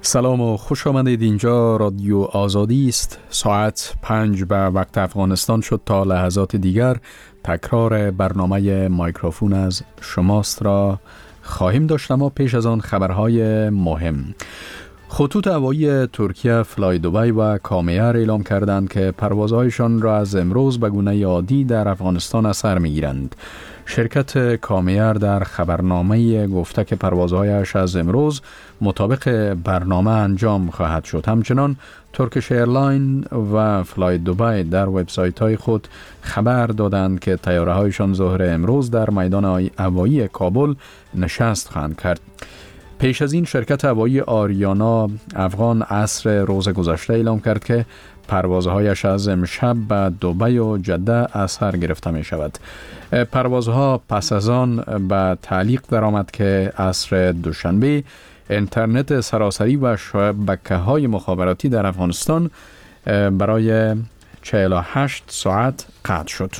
سلام و خوش آمدید. اینجا رادیو آزادی است. ساعت 5 به وقت افغانستان شد. تا لحظات دیگر تکرار برنامه مایکروفون از شماست را خواهیم داشت، اما پیش از آن خبرهای مهم. خطوط هوایی ترکیه فلای دبی و کامیر اعلام کردند که پروازهایشان را از امروز به گونه عادی در افغانستان از سر می‌گیرند. شرکت کامیر در خبرنامه گفته که پروازهایش از امروز مطابق برنامه انجام خواهد شد. همچنان ترکیش ایرلاین و فلای دبی در وبسایت‌های خود خبر دادند که طیاره‌هایشان ظهر امروز در میدان هوایی کابل نشست خواهند کرد. پیش از این شرکت هوایی آریانا افغان عصر روز گذشته اعلام کرد که پروازهایش از امشب به دبی و جده از سر گرفته می شود. پروازها پس از آن به تعلیق درآمد که عصر دوشنبه اینترنت سراسری و شبکه‌های مخابراتی در افغانستان برای 48 ساعت قطع شد.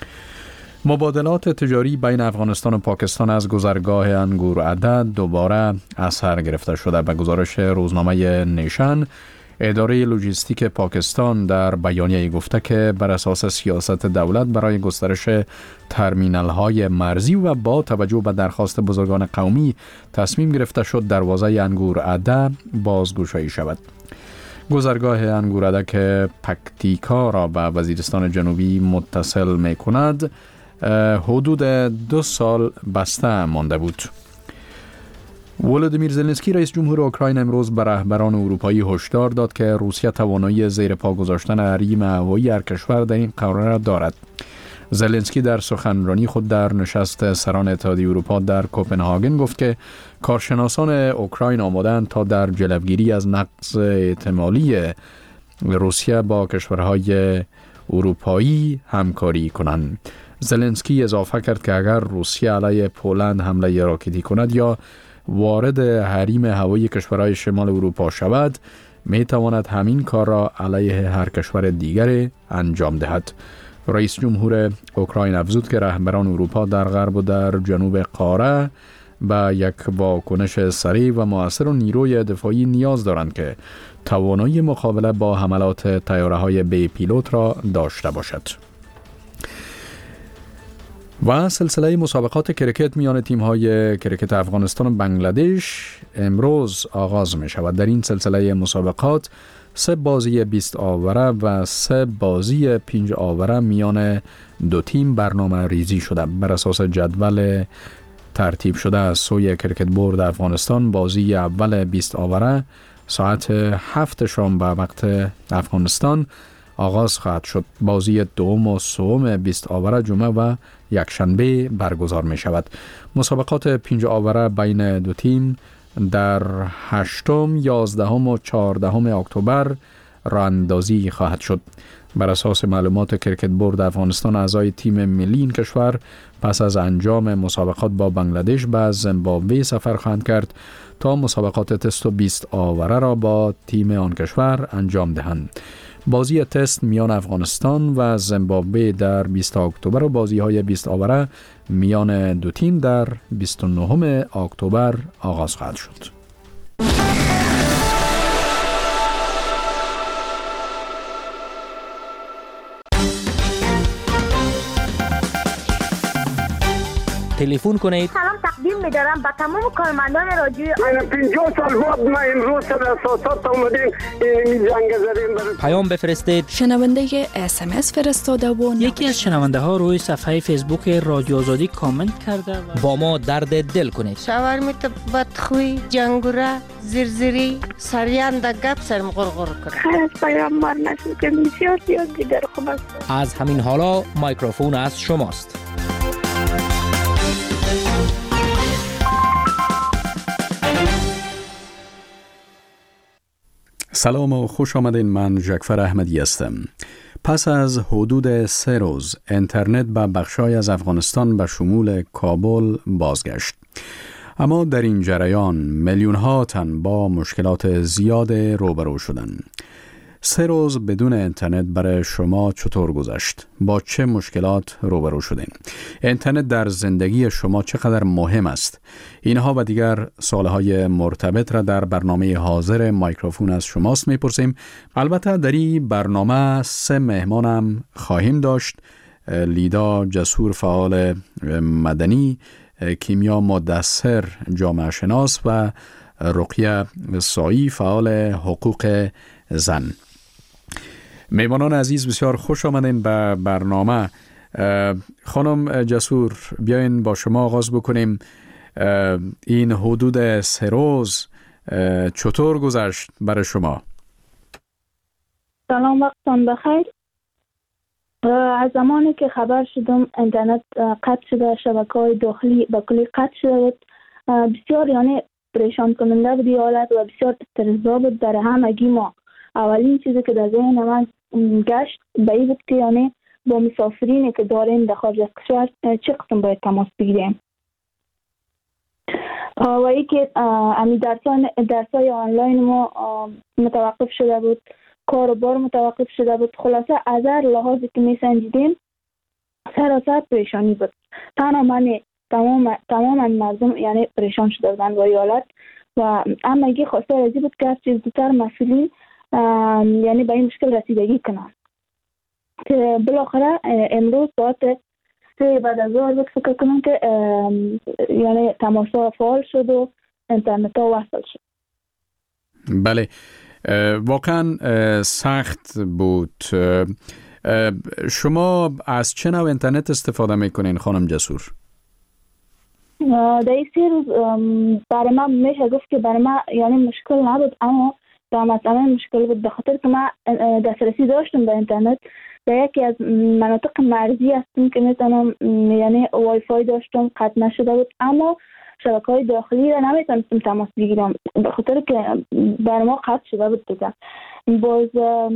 مبادلات تجاری بین افغانستان و پاکستان از گذرگاه انگورعده دوباره از سر گرفته شده. به گزارش روزنامه نیشن، اداره لوجستیک پاکستان در بیانیه گفته که بر اساس سیاست دولت برای گسترش ترمینال‌های مرزی و با توجه به درخواست بزرگان قومی تصمیم گرفته شد دروازه انگورعده بازگشایی شود. گذرگاه انگورعده که پکتیکا را به وزیرستان جنوبی متصل می کند حدود 2 سال بسته مانده بود. ولودیمیر زلنسکی رئیس جمهور اوکراین امروز به رهبران اروپایی هشدار داد که روسیه توانایی زیر پا گذاشتن حریم هوایی هر کشور در این قاره را دارد. زلنسکی در سخنرانی خود در نشست سران اتحادیه اروپا در کوپنهاگن گفت که کارشناسان اوکراین آماده‌اند تا در جلوگیری از نقض احتمالی روسیه با کشورهای اروپایی همکاری کنند. زلنسکی اضافه کرد که اگر روسیه علیه پولند حمله راکتی کند یا وارد حریم هوایی کشورهای شمال اروپا شود، می تواند همین کار را علیه هر کشور دیگری انجام دهد. رئیس جمهور اوکراین افزود که رهبران اروپا در غرب و در جنوب قاره به یک واکنش سریع و مؤثر و نیروی دفاعی نیاز دارند که توانایی مقابله با حملات طیاره‌های بی پیلوت را داشته باشد. و سلسله مسابقات کرکت میان تیم‌های کرکت افغانستان و بنگلادش امروز آغاز می شود. در این سلسله مسابقات 3 بازی 20 آوره و 3 بازی 5 آوره میان دو تیم برنامه ریزی شده. بر اساس جدول ترتیب شده از سوی کرکت بورد افغانستان، بازی اول 20 آوره ساعت 7 شام به وقت افغانستان آغاز خواهد شد. بازی دوم و سوم 20 آوره جمعه و یکشنبه برگزار می شود. مسابقات 5 آوره بین دو تیم در 8، 11 و 14 اکتبر راه اندازی خواهد شد. بر اساس معلومات کرکت بورد افغانستان، اعضای تیم ملی این کشور پس از انجام مسابقات با بنگلادش به زیمبابوه سفر خواهند کرد تا مسابقات تست و 20 آوره را با تیم آن کشور انجام دهند. بازی تست میان افغانستان و زیمبابوه در 20 اکتبر و بازی های 20 آوره میان دو تیم در 29 اکتبر آغاز خواهد شد. تلفن کنید. سلام تقدیم می‌دارم به تمام کارمندان رادیو. من 50 سال بعد ما امروز در اساسات اومدیم این جنگ زدیم. پیام بفرستید. شنونده SMS فرستاده و یکی از شنونده ها روی صفحه فیسبوک رادیو آزادی کامنت کرده و با ما درد دل کنید. شاورمیت بدخوی، جنگوره، زرزری، سریان در گپ سرم غرغر کرد. خیر از پیامبر نشد که بسیار زیاد دیگر خوب است. از همین حالا مایکروفون از شماست. سلام و خوش آمدین. من جعفر احمدی هستم. پس از حدود 3 روز اینترنت به بخشای از افغانستان به شمول کابل بازگشت. اما در این جریان میلیون ها تن با مشکلات زیاد روبرو شدند. 3 روز بدون اینترنت برای شما چطور گذشت؟ با چه مشکلات روبرو شدین؟ اینترنت در زندگی شما چقدر مهم است؟ اینها و دیگر سوالهای مرتبط را در برنامه حاضر مایکروفون از شماست میپرسیم. البته در این برنامه 3 مهمانم خواهیم داشت: لیدا جسور، فعال مدنی، کیمیا مدثر، جامعه شناس و رقیه سایی، فعال حقوق زن. میمانان عزیز، بسیار خوش آمدین به برنامه. خانم جسور، بیاین با شما آغاز بکنیم. این حدود 3 روز چطور گذشت برای شما؟ سلام، وقتتان بخیر. از زمانی که خبر شدم اینترنت قطع شده، شبکه‌های داخلی به کلی قطع شده بود، بسیار یعنی پریشان کننده بود حالت و بسیار استرس‌زا بود در همگی ما. اولین چیزی که در ذهن من گشت به این بود که یعنی با مسافرینی که داریم در خارج از کشور چه قسم باید تماس بگیریم و ای که امی درسای آنلاین ما متوقف شده بود، کار و بار متوقف شده بود. خلاصه از هر لحاظی که می سنجیدیم سراسر پریشانی بود. تنها من تمام مردم یعنی پریشان شده بودن با حالت و همگی خواسته رازی بود که از چیز زودتر مسئولین یعنی به این مشکل رسیدگی کنن که بالاخره امروز ساعت 3 بعد از ظهر بود فکر کنم که یعنی تماسا فعال شد و اینترنت ها وصل شد. بله، واقعا سخت بود. شما از چه نوع اینترنت استفاده میکنین خانم جسور؟ در این 3 روز برای من میشه گفت که برای من یعنی مشکل نبود، اما در مثلا مشکل بود به خاطر که من دسترسی داشتم به اینترنت. در یکی از مناطق مرزی هستم که میتونم یعنی وای فای داشتم، قطع نشده بود، اما شبکه‌های داخلی را نمیتونستم تماس بگیرم به خاطر که برای ما قطع شده بود دیگه. باز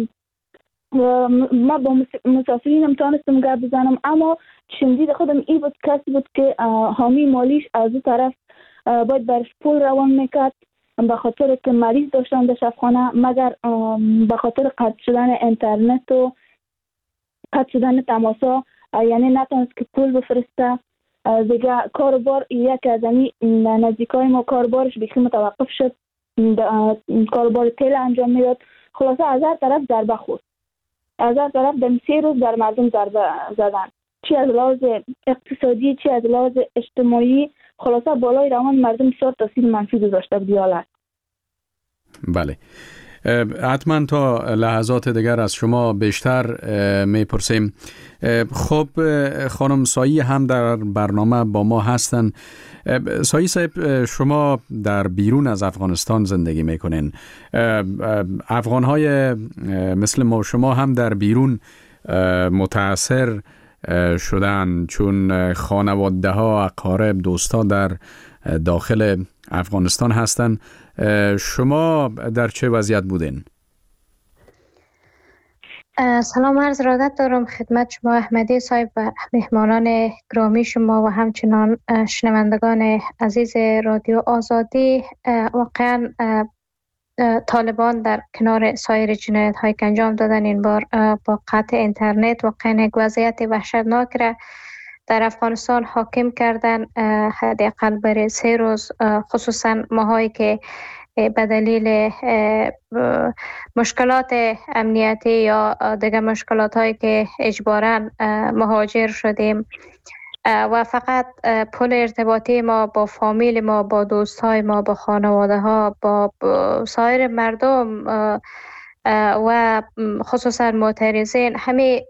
ما با مسافرینم تونستم گپ بزنم، اما شنیدید خودم این بود کسی بود که حامی مالیش از اون طرف باید برش پول روان میکرد به خاطر که مریض داشتن در شفاخانه، مگر به خاطر قطع شدن اینترنت و قطع شدن تماسا یعنی نتونست که پول بفرسته دیگه. کاربار یک از نزدیکای ما کاربارش بیخی متوقف شد، کاربار تیل انجام میداد. خلاصه از هر طرف ضربه خورد، از هر طرف در 3 روز در مردم ضربه زدن، چی از لحاظ اقتصادی چی از لحاظ اجتماعی. خلاصه بالای روان مردم بسیار تاثیر منفی گذاشته بود حالت. بله، حتما تا لحظات دیگر از شما بیشتر میپرسیم. خب خانم سایی هم در برنامه با ما هستن. سایی صاحب، شما در بیرون از افغانستان زندگی میکنین. افغانهای مثل ما شما هم در بیرون متاثر شدن، چون خانواده ها، اقارب، دوستا در داخل افغانستان هستن. شما در چه وضعیت بودین؟ سلام، عرض ارادت دارم خدمت شما احمدی صاحب و مهمانان گرامی شما و همچنان شنوندگان عزیز رادیو آزادی. واقعا طالبان در کنار سایر جنایت هایی که انجام دادن این بار با قطع اینترنت واقعا یک وضعیت وحشتناک را در افغانستان حاکم کردن، حداقل برای 3 روز، خصوصا ماهایی که به دلیل مشکلات امنیتی یا دیگر مشکلات هایی که اجباراً مهاجر شدیم و فقط پل ارتباطی ما با فامیل ما، با دوست های ما، با خانواده ها، با سایر مردم و خصوصا معترضین همه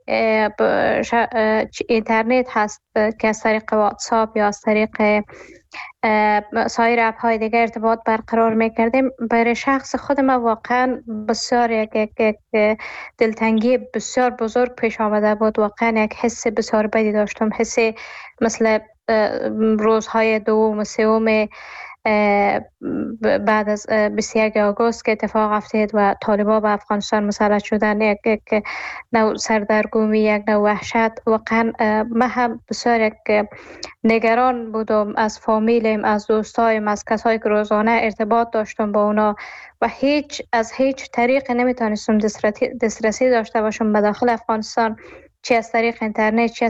اینترنت هست که از طریق واتساپ یا از طریق سایر اپ های دیگه ارتباط برقرار میکردیم. برای شخص خود ما واقعا بسیار یک دلتنگی بسیار بزرگ پیش آمده بود. واقعا یک حس بسیار بدی داشتم، حس مثل روزهای 2 و 3 بعد از 21 آگوست که اتفاق افتاد و طالبان به افغانستان مسلط شدن، یک نوع سردرگمی، یک نوع وحشت. واقعا من هم بسیار یک نگران بودم از فامیلم، از دوستایم، از کسایی که روزانه ارتباط داشتم با اونا و از هیچ طریقی نمیتونستم دسترسی داشته باشم به داخل افغانستان، چه از طریق اینترنت، چه